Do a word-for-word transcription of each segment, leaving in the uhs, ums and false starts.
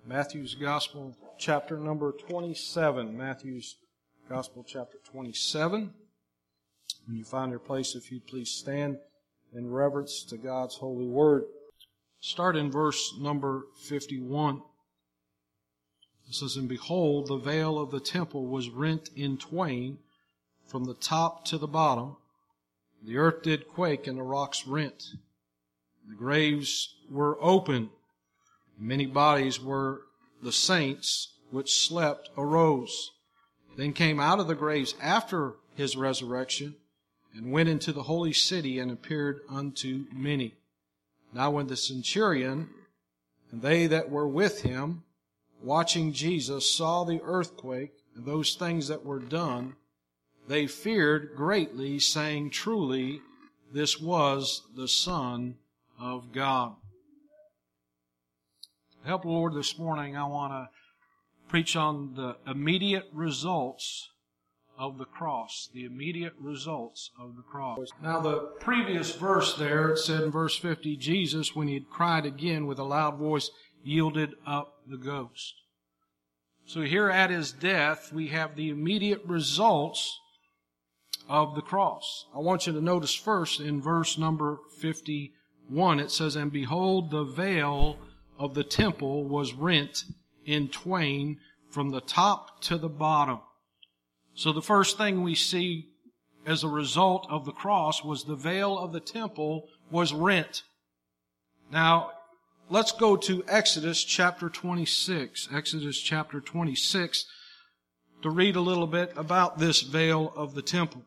Matthew's Gospel, chapter number twenty-seven. Matthew's Gospel, chapter twenty-seven. When you find your place, if you'd please stand in reverence to God's holy word. Start in verse number fifty-one. It says, "And behold, the veil of the temple was rent in twain from the top to the bottom. The earth did quake, and the rocks rent. The graves were open. Many bodies were the saints which slept arose. Then came out of the graves after his resurrection, and went into the holy city, and appeared unto many. Now when the centurion and they that were with him, watching Jesus, saw the earthquake and those things that were done, they feared greatly, saying, Truly, this was the Son of God." Help the Lord this morning, I want to preach on the immediate results of the cross. The immediate results of the cross. Now the previous verse there, it said in verse fifty, Jesus, when he had cried again with a loud voice, yielded up the ghost. So here at his death, we have the immediate results of the cross. I want you to notice first in verse number fifty-one, it says, "And behold, the veil of the temple was rent in twain from the top to the bottom." So the first thing we see as a result of the cross was the veil of the temple was rent. Now, let's go to Exodus chapter twenty-six. Exodus chapter twenty-six to read a little bit about this veil of the temple.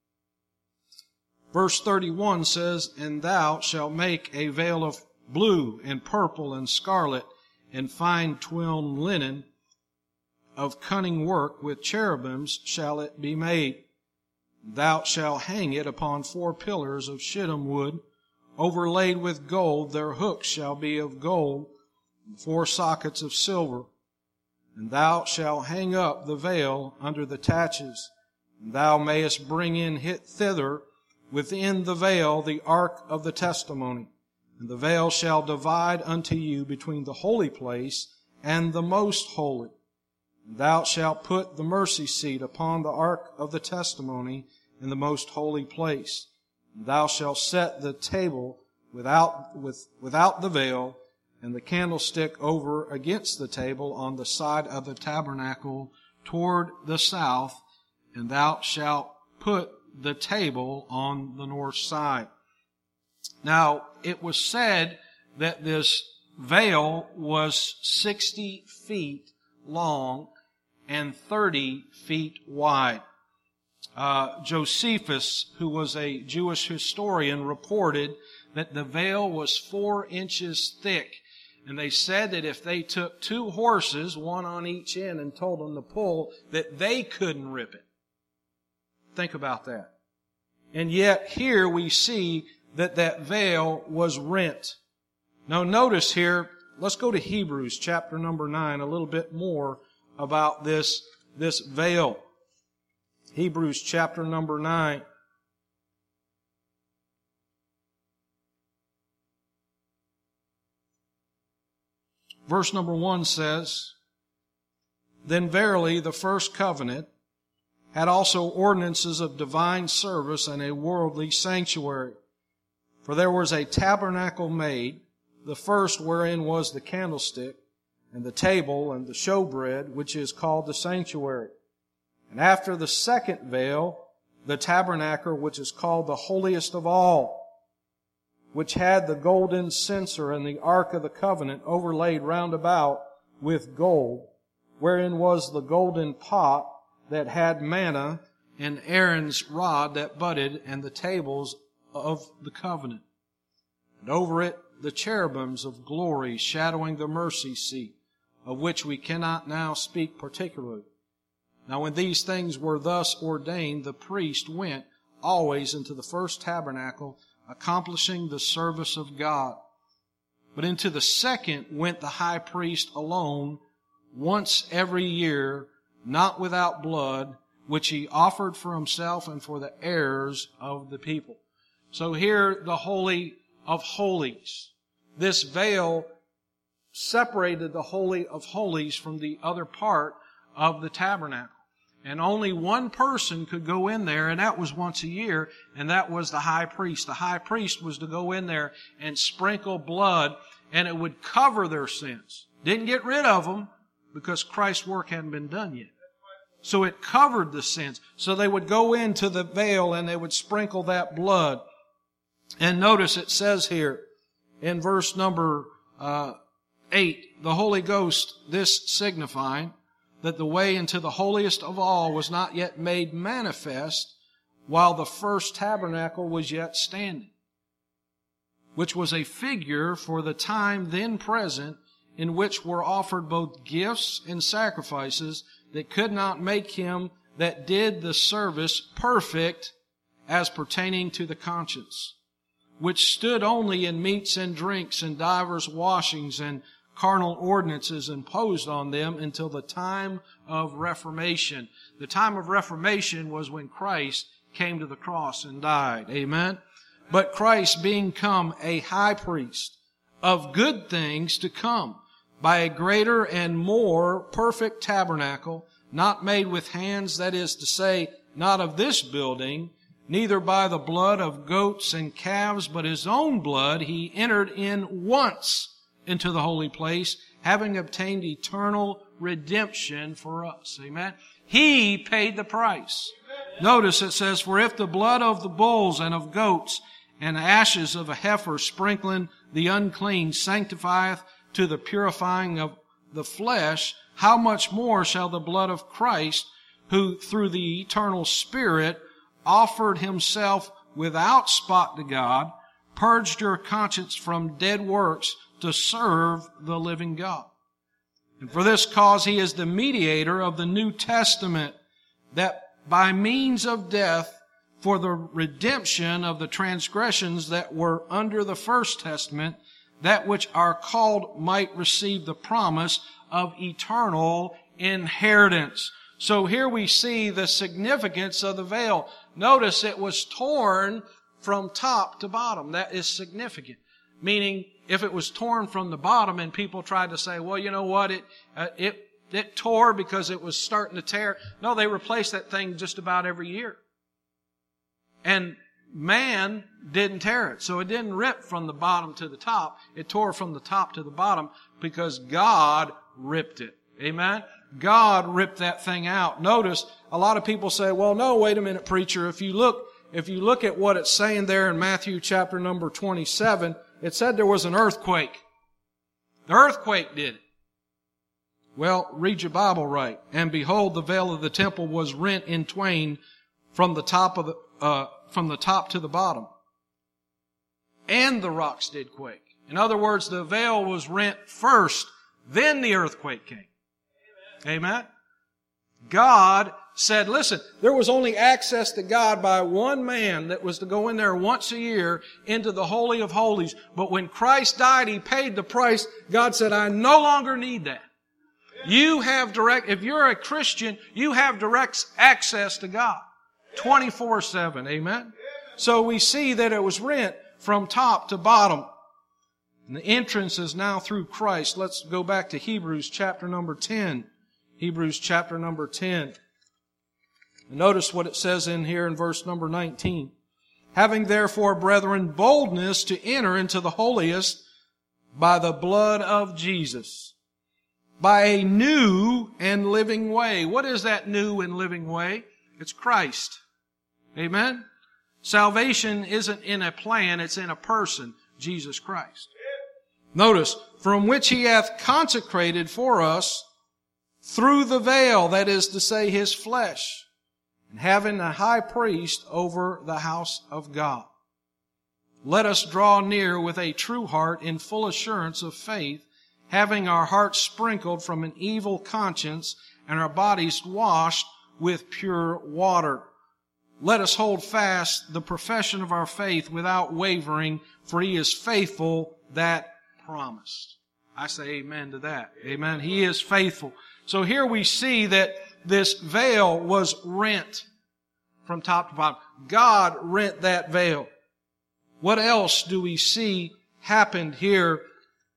Verse thirty-one says, "And thou shalt make a veil of blue and purple and scarlet and fine twined linen of cunning work, with cherubims shall it be made. Thou shalt hang it upon four pillars of shittim wood, overlaid with gold. Their hooks shall be of gold, and four sockets of silver. And thou shalt hang up the veil under the taches. And thou mayest bring in thither within the veil the ark of the testimony. And the veil shall divide unto you between the holy place and the most holy. And thou shalt put the mercy seat upon the ark of the testimony in the most holy place. And thou shalt set the table without, with, without the veil, and the candlestick over against the table on the side of the tabernacle toward the south. And thou shalt put the table on the north side." Now, it was said that this veil was sixty feet long and thirty feet wide. Uh, Josephus, who was a Jewish historian, reported that the veil was four inches thick. And they said that if they took two horses, one on each end, and told them to pull, that they couldn't rip it. Think about that. And yet here we see that that veil was rent. Now notice here, let's go to Hebrews chapter number nine, a little bit more about this, this veil. Hebrews chapter number nine. Verse number one says, "Then verily the first covenant had also ordinances of divine service and a worldly sanctuary. For there was a tabernacle made, the first wherein was the candlestick, and the table, and the showbread, which is called the sanctuary. And after the second veil, the tabernacle, which is called the holiest of all, which had the golden censer and the ark of the covenant overlaid round about with gold, wherein was the golden pot that had manna, and Aaron's rod that budded, and the tables of the covenant. And over it the cherubims of glory shadowing the mercy seat, of which we cannot now speak particularly. Now when these things were thus ordained, the priest went always into the first tabernacle, accomplishing the service of God. But into the second went the high priest alone, once every year, not without blood, which he offered for himself and for the heirs of the people." So here, the Holy of Holies. This veil separated the Holy of Holies from the other part of the tabernacle. And only one person could go in there, and that was once a year, and that was the high priest. The high priest was to go in there and sprinkle blood, and it would cover their sins. Didn't get rid of them, because Christ's work hadn't been done yet. So it covered the sins. So they would go into the veil and they would sprinkle that blood. And notice it says here in verse number uh, eight, the Holy Ghost, this signifying that the way into the holiest of all was not yet made manifest while the first tabernacle was yet standing, which was a figure for the time then present, in which were offered both gifts and sacrifices that could not make him that did the service perfect as pertaining to the conscience, which stood only in meats and drinks and divers washings and carnal ordinances imposed on them until the time of Reformation. The time of Reformation was when Christ came to the cross and died. Amen? But Christ being come a high priest of good things to come, by a greater and more perfect tabernacle, not made with hands, that is to say, not of this building, neither by the blood of goats and calves, but his own blood, he entered in once into the holy place, having obtained eternal redemption for us. Amen? He paid the price. Notice it says, for if the blood of the bulls and of goats and ashes of a heifer sprinkling the unclean sanctifieth to the purifying of the flesh, how much more shall the blood of Christ, who through the eternal Spirit offered himself without spot to God, purged your conscience from dead works to serve the living God. And for this cause he is the mediator of the New Testament, that by means of death for the redemption of the transgressions that were under the first testament, that which are called might receive the promise of eternal inheritance. So here we see the significance of the veil. Notice it was torn from top to bottom. That is significant. Meaning, if it was torn from the bottom and people tried to say, well, you know what, it, uh, it, it tore because it was starting to tear. No, they replaced that thing just about every year. And man didn't tear it. So it didn't rip from the bottom to the top. It tore from the top to the bottom because God ripped it. Amen? God ripped that thing out. Notice, a lot of people say, well, no, wait a minute, preacher. If you look, if you look at what it's saying there in Matthew chapter number twenty-seven, it said there was an earthquake. The earthquake did it. Well, read your Bible right. And behold, the veil of the temple was rent in twain from the top of the, uh, from the top to the bottom. And the rocks did quake. In other words, the veil was rent first, then the earthquake came. Amen? God said, listen, there was only access to God by one man that was to go in there once a year into the Holy of Holies. But when Christ died, He paid the price. God said, I no longer need that. You have direct, if you're a Christian, you have direct access to God. twenty-four seven. Amen? So we see that it was rent from top to bottom. And the entrance is now through Christ. Let's go back to Hebrews chapter number ten. Hebrews chapter number ten. And notice what it says in here in verse number nineteen. Having therefore, brethren, boldness to enter into the holiest by the blood of Jesus, by a new and living way. What is that new and living way? It's Christ. Amen? Salvation isn't in a plan, it's in a person, Jesus Christ. Notice, from which He hath consecrated for us through the veil, that is to say, His flesh, and having a high priest over the house of God. Let us draw near with a true heart in full assurance of faith, having our hearts sprinkled from an evil conscience and our bodies washed with pure water. Let us hold fast the profession of our faith without wavering, for He is faithful that promised. I say amen to that. Amen. He is faithful. So here we see that this veil was rent from top to bottom. God rent that veil. What else do we see happened here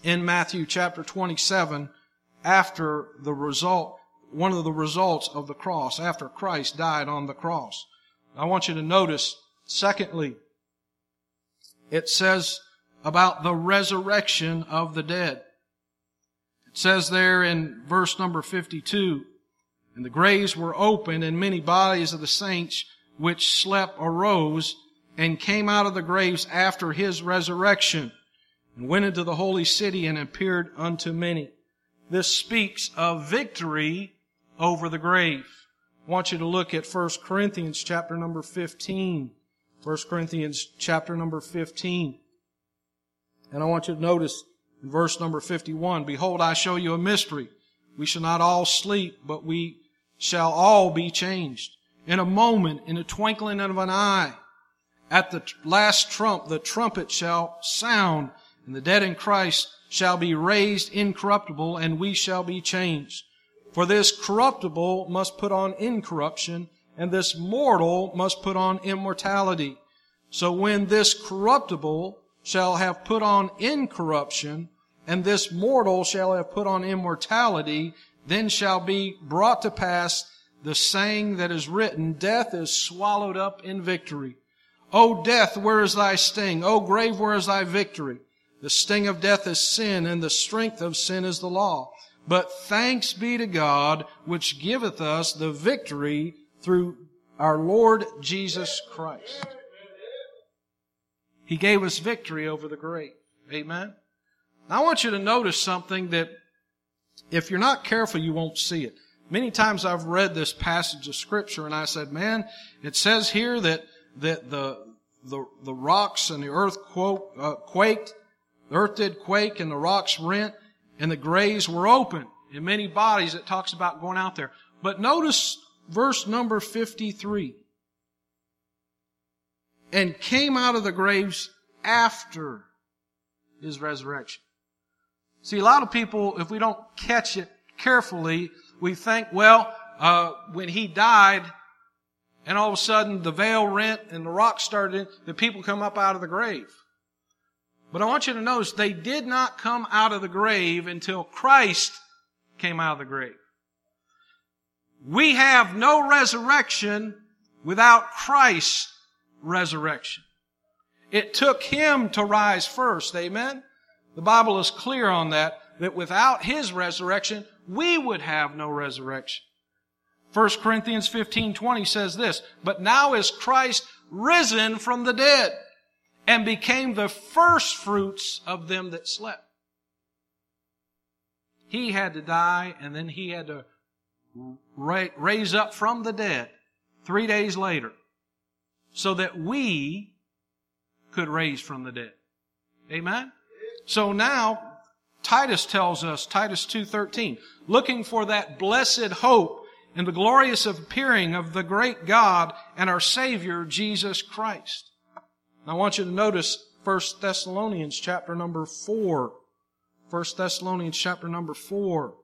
in Matthew chapter twenty-seven after the result, one of the results of the cross, after Christ died on the cross. I want you to notice, secondly, it says about the resurrection of the dead. It says there in verse number fifty-two, and the graves were opened, and many bodies of the saints which slept arose and came out of the graves after his resurrection, and went into the holy city and appeared unto many. This speaks of victory over the grave. I want you to look at First Corinthians chapter number fifteen. First Corinthians chapter number fifteen. And I want you to notice in verse number fifty-one, behold, I show you a mystery. We shall not all sleep, but we shall all be changed. In a moment, in a twinkling of an eye, at the last trump, the trumpet shall sound, and the dead in Christ shall be raised incorruptible, and we shall be changed. For this corruptible must put on incorruption, and this mortal must put on immortality. So when this corruptible shall have put on incorruption, and this mortal shall have put on immortality, then shall be brought to pass the saying that is written, death is swallowed up in victory. O death, where is thy sting? O grave, where is thy victory? The sting of death is sin, and the strength of sin is the law. But thanks be to God, which giveth us the victory through our Lord Jesus Christ. He gave us victory over the grave. Amen? Now I want you to notice something that if you're not careful, you won't see it. Many times I've read this passage of Scripture and I said, man, it says here that, that the, the, the rocks and the earth quote, uh, quaked, the earth did quake and the rocks rent and the graves were open. In many bodies it talks about going out there. But notice verse number fifty-three. And came out of the graves after his resurrection. See, a lot of people, if we don't catch it carefully, we think, well, uh, when he died, and all of a sudden the veil rent and the rocks started, the people come up out of the grave. But I want you to notice, they did not come out of the grave until Christ came out of the grave. We have no resurrection without Christ's resurrection. It took Him to rise first, amen? The Bible is clear on that, that without His resurrection, we would have no resurrection. First Corinthians fifteen twenty says this, but now is Christ risen from the dead, and became the first fruits of them that slept. He had to die, and then He had to raise up from the dead three days later, so that we could raise from the dead. Amen? So now, Titus tells us, Titus two thirteen, looking for that blessed hope and the glorious appearing of the great God and our Savior, Jesus Christ. Now I want you to notice First Thessalonians chapter number four. First Thessalonians chapter number four.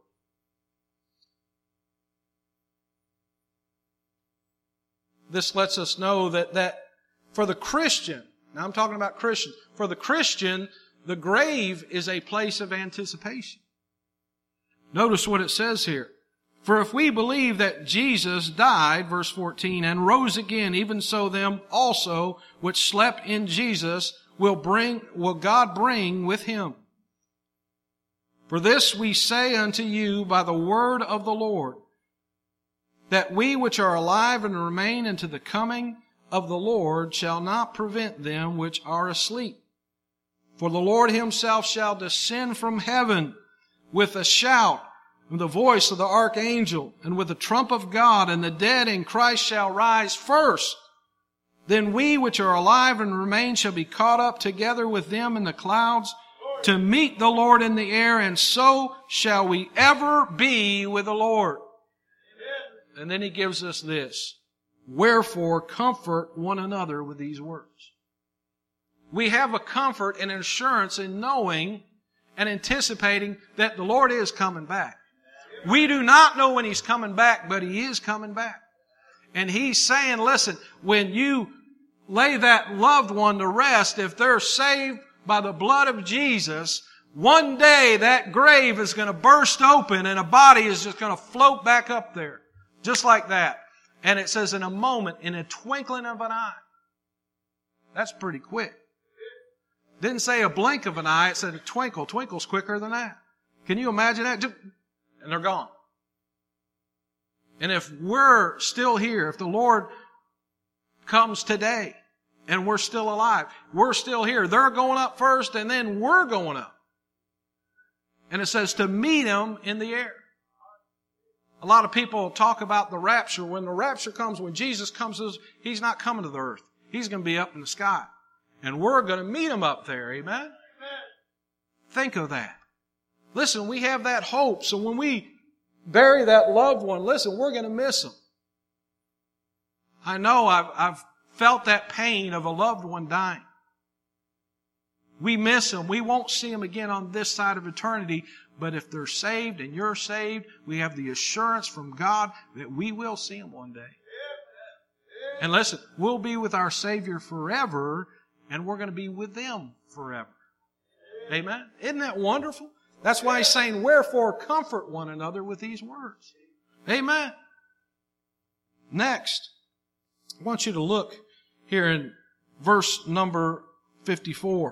This lets us know that, that for the Christian, now I'm talking about Christians, for the Christian, the grave is a place of anticipation. Notice what it says here. For if we believe that Jesus died, verse fourteen, and rose again, even so them also which slept in Jesus will bring, will God bring with Him. For this we say unto you by the word of the Lord, that we which are alive and remain unto the coming of the Lord shall not prevent them which are asleep. For the Lord Himself shall descend from heaven with a shout, with the voice of the archangel, and with the trump of God, and the dead in Christ shall rise first. Then we which are alive and remain shall be caught up together with them in the clouds to meet the Lord in the air, and so shall we ever be with the Lord. And then He gives us this. Wherefore comfort one another with these words. We have a comfort and assurance in knowing and anticipating that the Lord is coming back. We do not know when He's coming back, but He is coming back. And He's saying, listen, when you lay that loved one to rest, if they're saved by the blood of Jesus, One day that grave is going to burst open and a body is just going to float back up there. Just like that. And it says in a moment, in a twinkling of an eye. That's pretty quick. Didn't say a blink of an eye, it said a twinkle. Twinkle's quicker than that. Can you imagine that? And they're gone. And if we're still here, if the Lord comes today and we're still alive, we're still here. They're going up first and then we're going up. And it says to meet Him in the air. A lot of people talk about the rapture. When the rapture comes, when Jesus comes, He's not coming to the earth. He's going to be up in the sky. And we're going to meet Him up there. Amen? Amen? Think of that. Listen, we have that hope. So when we bury that loved one, listen, we're going to miss them. I know I've, I've felt that pain of a loved one dying. We miss them. We won't see them again on this side of eternity. But if they're saved and you're saved, we have the assurance from God that we will see them one day. And listen, we'll be with our Savior forever, and we're going to be with them forever. Amen? Isn't that wonderful? That's why He's saying, wherefore comfort one another with these words. Amen? Next, I want you to look here in verse number fifty-four.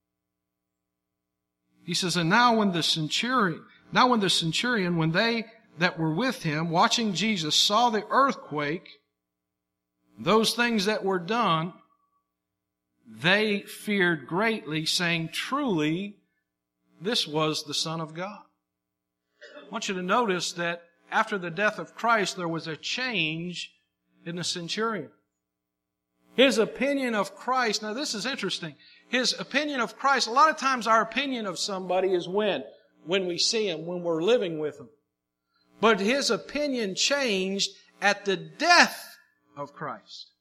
He says, and now when the centurion, now when the centurion, when they that were with him, watching Jesus, saw the earthquake, those things that were done, they feared greatly, saying, truly, this was the Son of God. I want you to notice that after the death of Christ, there was a change in the centurion. His opinion of Christ, now this is interesting. His opinion of Christ, a lot of times our opinion of somebody is when? When we see him, when we're living with him. But his opinion changed at the death of Christ.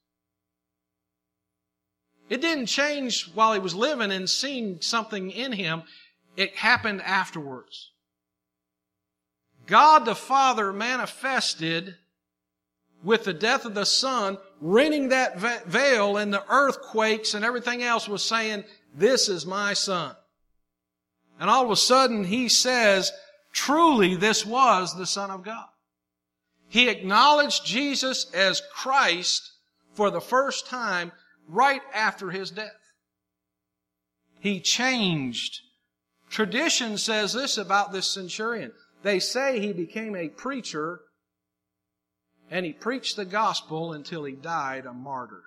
It didn't change while he was living and seeing something in him. It happened afterwards. God the Father manifested with the death of the Son, rending that veil, and the earthquakes and everything else was saying, this is my Son. And all of a sudden He says, truly this was the Son of God. He acknowledged Jesus as Christ for the first time right after His death. He changed. Tradition says this about this centurion. They say he became a preacher and he preached the gospel until he died a martyr.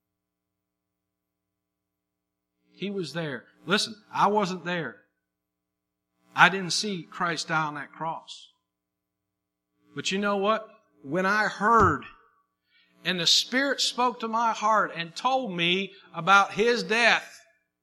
He was there. Listen, I wasn't there. I didn't see Christ die on that cross. But you know what? When I heard and the Spirit spoke to my heart and told me about His death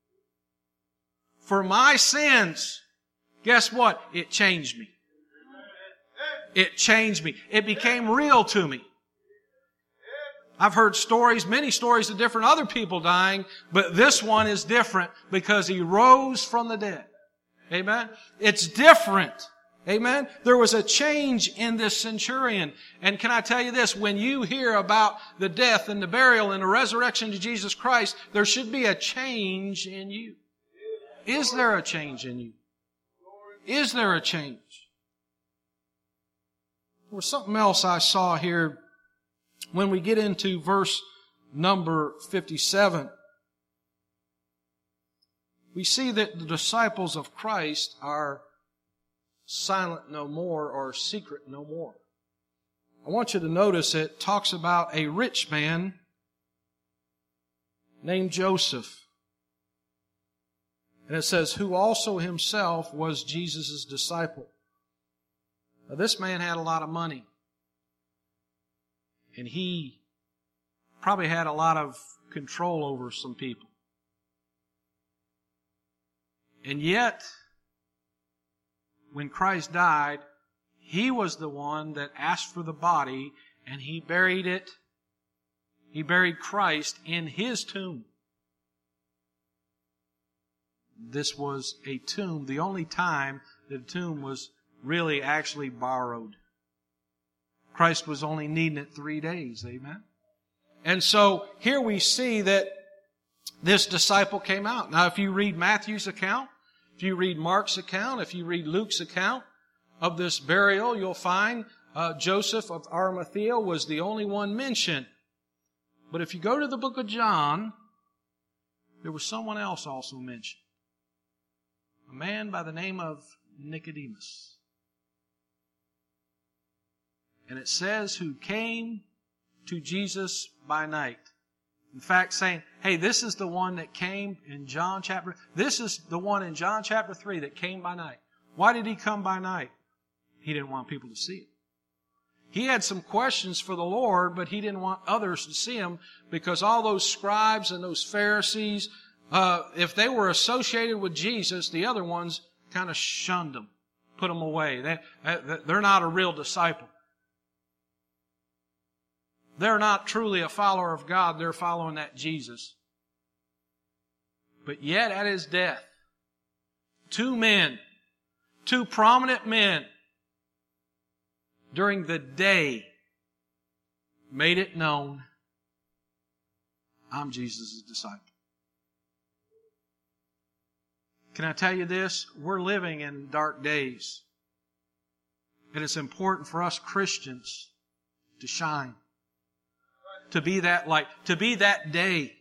for my sins, guess what? It changed me. It changed me. It became real to me. I've heard stories, many stories of different other people dying, but this one is different because He rose from the dead. Amen? It's different. Amen? There was a change in this centurion. And can I tell you this? When you hear about the death and the burial and the resurrection of Jesus Christ, there should be a change in you. Is there a change in you? Is there a change? There was something else I saw here when we get into verse number fifty-seven. We see that the disciples of Christ are silent no more or secret no more. I want you to notice it talks about a rich man named Joseph. And it says, who also himself was Jesus' disciple. Now, this man had a lot of money. And he probably had a lot of control over some people. And yet, when Christ died, He was the one that asked for the body, and He buried it. He buried Christ in His tomb. This was a tomb, the only time the tomb was really actually borrowed. Christ was only needing it three days. Amen? And so here we see that this disciple came out. Now if you read Matthew's account, If you read Mark's account, if you read Luke's account of this burial, you'll find uh, Joseph of Arimathea was the only one mentioned. But if you go to the book of John, there was someone else also mentioned. A man by the name of Nicodemus. And it says, who came to Jesus by night. In fact, saying, hey, this is the one that came in John chapter, this is the one in John chapter three that came by night. Why did he come by night? He didn't want people to see it. He had some questions for the Lord, but he didn't want others to see him because all those scribes and those Pharisees, uh, if they were associated with Jesus, the other ones kind of shunned them, put them away. They, they're not a real disciple. They're not truly a follower of God. They're following that Jesus. But yet at His death, two men, two prominent men, during the day, made it known, I'm Jesus' disciple. Can I tell you this? We're living in dark days. And it's important for us Christians to shine. To be that light. To be that day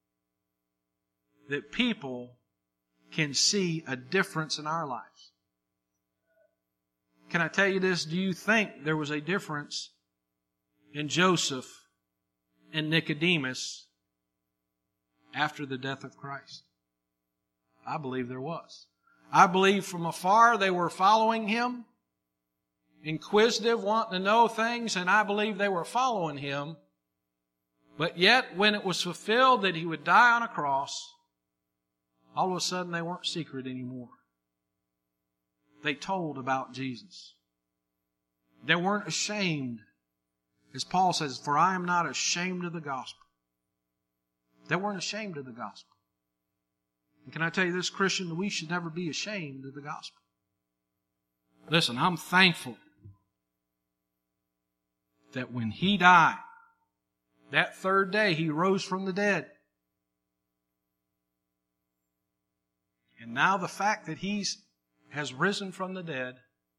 that people can see a difference in our lives. Can I tell you this? Do you think there was a difference in Joseph and Nicodemus after the death of Christ? I believe there was. I believe from afar they were following Him, inquisitive, wanting to know things, and I believe they were following Him. But yet, when it was fulfilled that He would die on a cross, all of a sudden they weren't secret anymore. They told about Jesus. They weren't ashamed. As Paul says, for I am not ashamed of the gospel. They weren't ashamed of the gospel. And can I tell you this, Christian, that we should never be ashamed of the gospel. Listen, I'm thankful that when He died, that third day He rose from the dead. And now the fact that He has risen from the dead,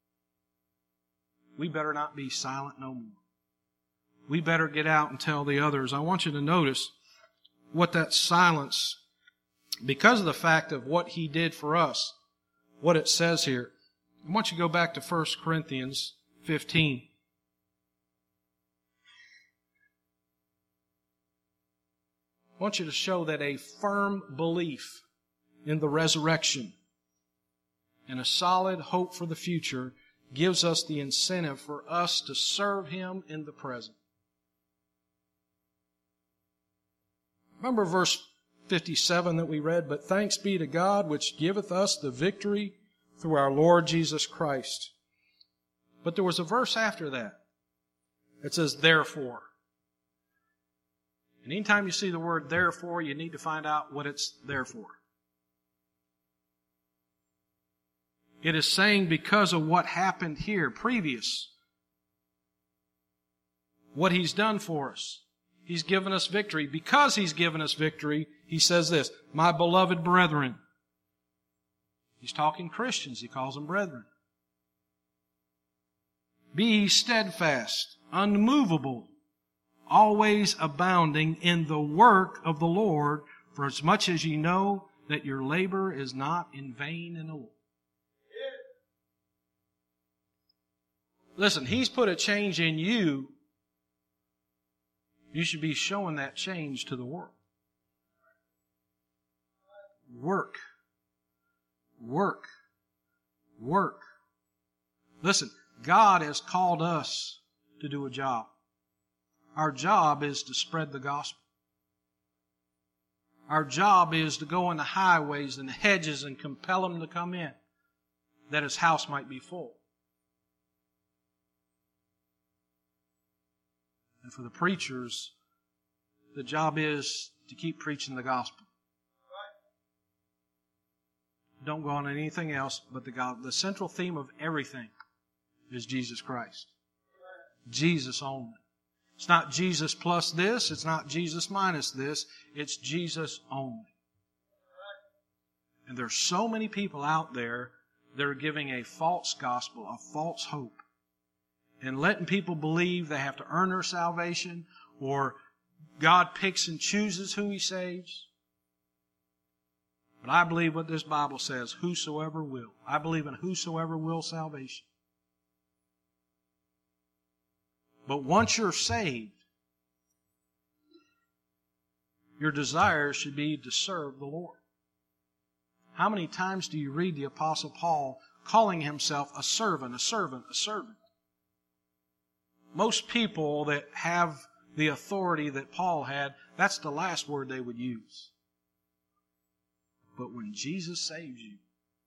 we better not be silent no more. We better get out and tell the others. I want you to notice what that silence, because of the fact of what He did for us, what it says here. I want you to go back to First Corinthians fifteen. I want you to show that a firm belief in the resurrection and a solid hope for the future gives us the incentive for us to serve Him in the present. Remember verse fifty-seven that we read, but thanks be to God which giveth us the victory through our Lord Jesus Christ. But there was a verse after that. It says, therefore. And anytime you see the word therefore, you need to find out what it's there for. It is saying because of what happened here previous. What He's done for us. He's given us victory. Because He's given us victory, He says this, my beloved brethren. He's talking Christians. He calls them brethren. Be ye steadfast, unmovable, always abounding in the work of the Lord, for as much as ye know that your labor is not in vain in the Lord. Listen, He's put a change in you. You should be showing that change to the world. Work. Work. Work. Listen, God has called us to do a job. Our job is to spread the gospel. Our job is to go in the highways and the hedges and compel them to come in, that His house might be full. And for the preachers, the job is to keep preaching the gospel. Don't go on anything else but the God. The central theme of everything is Jesus Christ. Jesus only. It's not Jesus plus this. It's not Jesus minus this. It's Jesus only. And there's so many people out there that are giving a false gospel, a false hope, and letting people believe they have to earn their salvation, or God picks and chooses who He saves. But I believe what this Bible says, whosoever will. I believe in whosoever will salvation. But once you're saved, your desire should be to serve the Lord. How many times do you read the Apostle Paul calling himself a servant, a servant, a servant? Most people that have the authority that Paul had, that's the last word they would use. But when Jesus saves you,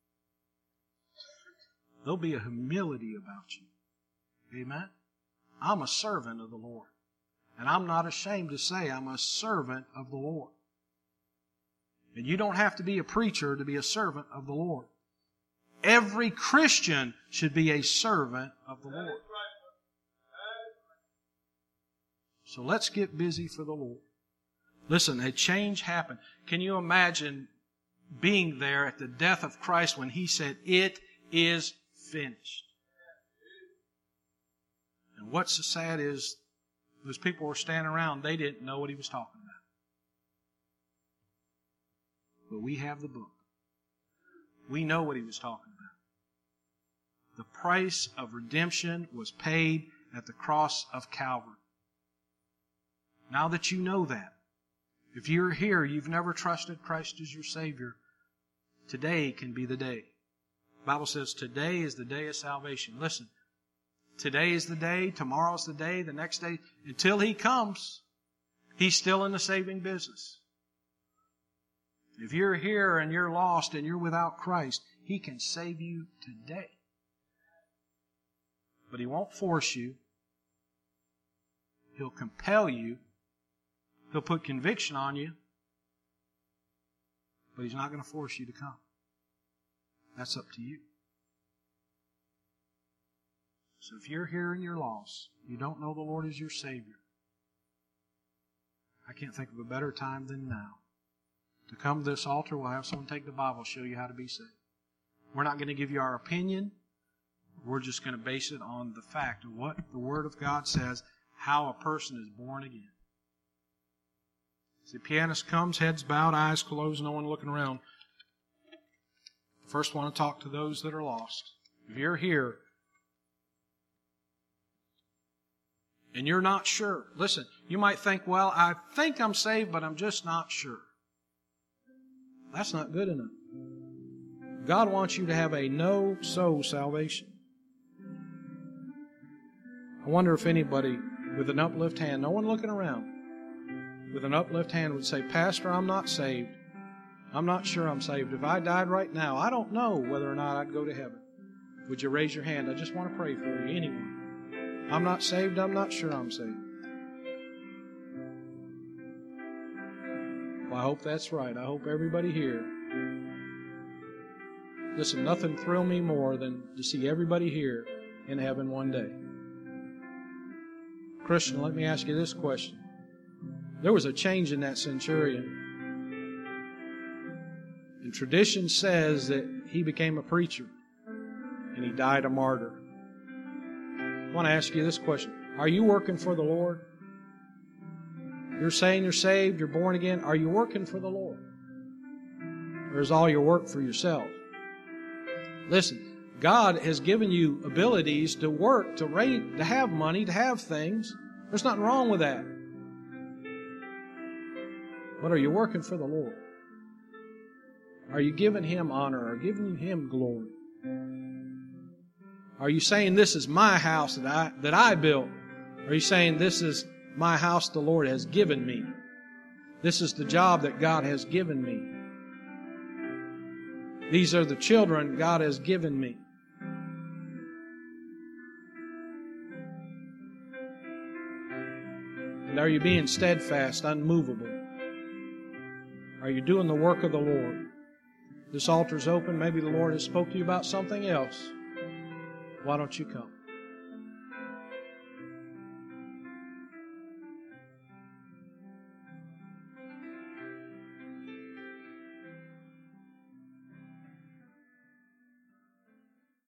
there'll be a humility about you. Amen? I'm a servant of the Lord. And I'm not ashamed to say I'm a servant of the Lord. And you don't have to be a preacher to be a servant of the Lord. Every Christian should be a servant of the Lord. So let's get busy for the Lord. Listen, a change happened. Can you imagine being there at the death of Christ when He said, "It is finished"? And what's so sad is those people were standing around, they didn't know what He was talking about. But we have the book. We know what He was talking about. The price of redemption was paid at the cross of Calvary. Now that you know that, if you're here, you've never trusted Christ as your Savior, today can be the day. The Bible says today is the day of salvation. Listen, today is the day, tomorrow's the day, the next day. Until He comes, He's still in the saving business. If you're here and you're lost and you're without Christ, He can save you today. But He won't force you. He'll compel you. He'll put conviction on you. But He's not going to force you to come. That's up to you. So if you're here and you're lost, you don't know the Lord as your Savior, I can't think of a better time than now. To come to this altar, we'll have someone take the Bible, show you how to be saved. We're not going to give you our opinion. We're just going to base it on the fact of what the Word of God says, how a person is born again. The pianist comes, heads bowed, eyes closed, no one looking around. First, I want to talk to those that are lost. If you're here and you're not sure, listen, you might think, well, I think I'm saved, but I'm just not sure. That's not good enough. God wants you to have a no-so salvation. I wonder if anybody with an uplift hand, no one looking around, with an uplift hand would say, "Pastor, I'm not saved. I'm not sure I'm saved. If I died right now, I don't know whether or not I'd go to heaven." Would you raise your hand? I just want to pray for you. Anyone. I'm not saved. I'm not sure I'm saved. Well, I hope that's right. I hope everybody here. Listen, nothing thrills me more than to see everybody here in heaven one day. Christian, let me ask you this question. There was a change in that centurion. And tradition says that he became a preacher and he died a martyr. I want to ask you this question. Are you working for the Lord? You're saying you're saved, you're born again. Are you working for the Lord? Or is all your work for yourself? Listen, God has given you abilities to work, to rate, to have money, to have things. There's nothing wrong with that. But are you working for the Lord? Are you giving Him honor or giving Him glory? Are you saying this is my house that I that I built? Or are you saying this is my house the Lord has given me? This is the job that God has given me. These are the children God has given me. And are you being steadfast, unmovable? Are you doing the work of the Lord? This altar's open. Maybe the Lord has spoke to you about something else. Why don't you come?